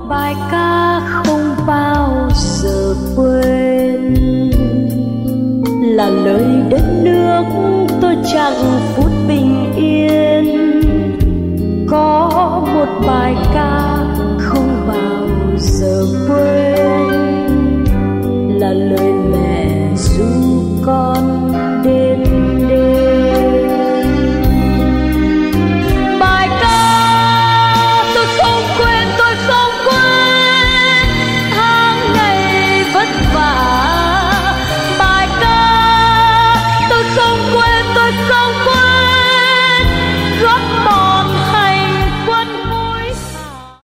bài ca không bao giờ quên, là lời đất nước tôi chẳng phút bình yên. Có một bài ca không bao giờ quên,